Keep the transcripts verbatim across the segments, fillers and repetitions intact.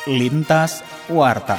Lintas Warta.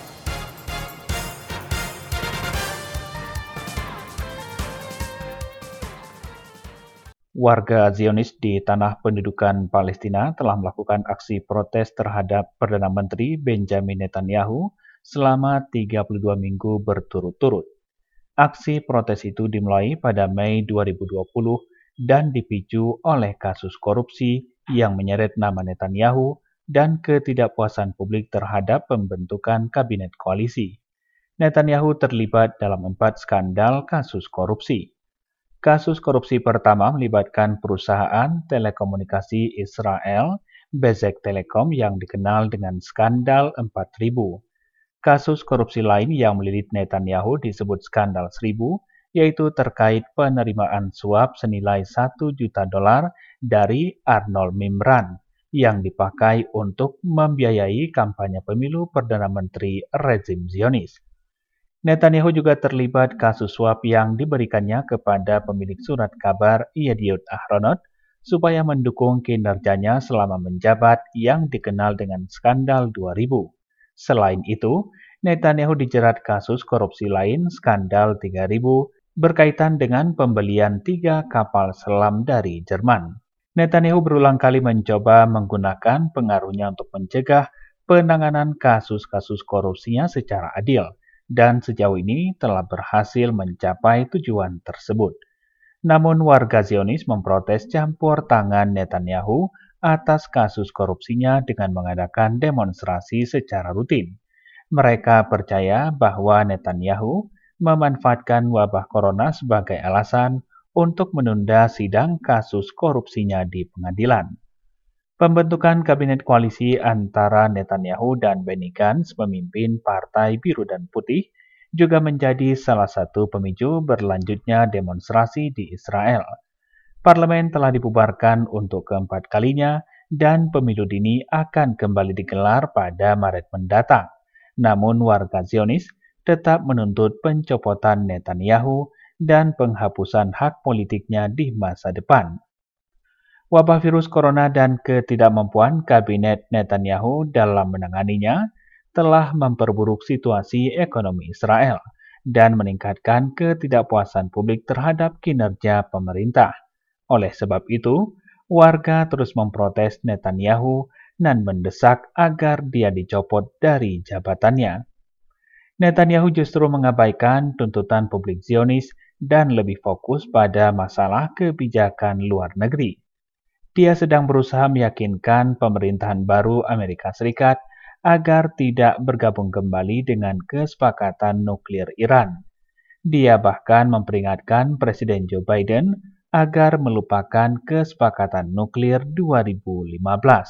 Warga Zionis di tanah pendudukan Palestina telah melakukan aksi protes terhadap Perdana Menteri Benjamin Netanyahu selama tiga puluh dua minggu berturut-turut. Aksi protes itu dimulai pada Mei dua ribu dua puluh dan dipicu oleh kasus korupsi yang menyeret nama Netanyahu dan ketidakpuasan publik terhadap pembentukan kabinet koalisi. Netanyahu terlibat dalam empat skandal kasus korupsi. Kasus korupsi pertama melibatkan perusahaan telekomunikasi Israel, Bezek Telecom, yang dikenal dengan skandal empat ribu. Kasus korupsi lain yang melilit Netanyahu disebut skandal seribu, yaitu terkait penerimaan suap senilai satu juta dolar dari Arnold Mimran yang dipakai untuk membiayai kampanye pemilu Perdana Menteri rezim Zionis. Netanyahu juga terlibat kasus suap yang diberikannya kepada pemilik surat kabar Yediot Ahronot supaya mendukung kinerjanya selama menjabat yang dikenal dengan skandal dua ribu. Selain itu, Netanyahu dijerat kasus korupsi lain skandal tiga ribu berkaitan dengan pembelian tiga kapal selam dari Jerman. Netanyahu berulang kali mencoba menggunakan pengaruhnya untuk mencegah penanganan kasus-kasus korupsinya secara adil, dan sejauh ini telah berhasil mencapai tujuan tersebut. Namun warga Zionis memprotes campur tangan Netanyahu atas kasus korupsinya dengan mengadakan demonstrasi secara rutin. Mereka percaya bahwa Netanyahu memanfaatkan wabah corona sebagai alasan untuk menunda sidang kasus korupsinya di pengadilan. Pembentukan kabinet koalisi antara Netanyahu dan Benny Gantz, pemimpin Partai Biru dan Putih, juga menjadi salah satu pemicu berlanjutnya demonstrasi di Israel. Parlemen telah dibubarkan untuk keempat kalinya dan pemilu dini akan kembali digelar pada Maret mendatang. Namun warga Zionis tetap menuntut pencopotan Netanyahu dan penghapusan hak politiknya di masa depan. Wabah virus corona dan ketidakmampuan kabinet Netanyahu dalam menanganinya telah memperburuk situasi ekonomi Israel dan meningkatkan ketidakpuasan publik terhadap kinerja pemerintah. Oleh sebab itu, warga terus memprotes Netanyahu dan mendesak agar dia dicopot dari jabatannya. Netanyahu justru mengabaikan tuntutan publik Zionis dan lebih fokus pada masalah kebijakan luar negeri. Dia sedang berusaha meyakinkan pemerintahan baru Amerika Serikat agar tidak bergabung kembali dengan kesepakatan nuklir Iran. Dia bahkan memperingatkan Presiden Joe Biden agar melupakan kesepakatan nuklir dua ribu lima belas.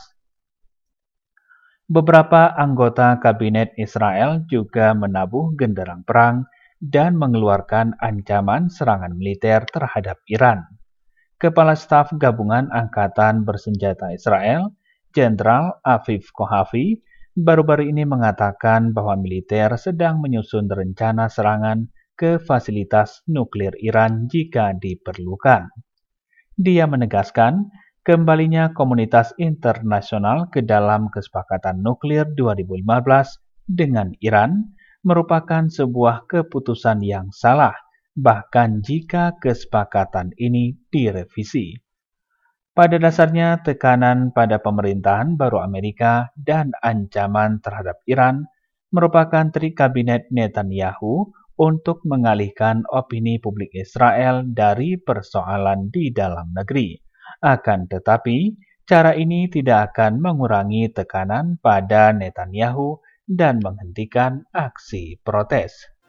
Beberapa anggota kabinet Israel juga menabuh genderang perang dan mengeluarkan ancaman serangan militer terhadap Iran. Kepala Staf Gabungan Angkatan Bersenjata Israel, Jenderal Aviv Kohavi, baru-baru ini mengatakan bahwa militer sedang menyusun rencana serangan ke fasilitas nuklir Iran jika diperlukan. Dia menegaskan kembalinya komunitas internasional ke dalam kesepakatan nuklir dua ribu lima belas dengan Iran merupakan sebuah keputusan yang salah, bahkan jika kesepakatan ini direvisi. Pada dasarnya, tekanan pada pemerintahan baru Amerika dan ancaman terhadap Iran merupakan trik kabinet Netanyahu untuk mengalihkan opini publik Israel dari persoalan di dalam negeri. Akan tetapi, cara ini tidak akan mengurangi tekanan pada Netanyahu dan menghentikan aksi protes.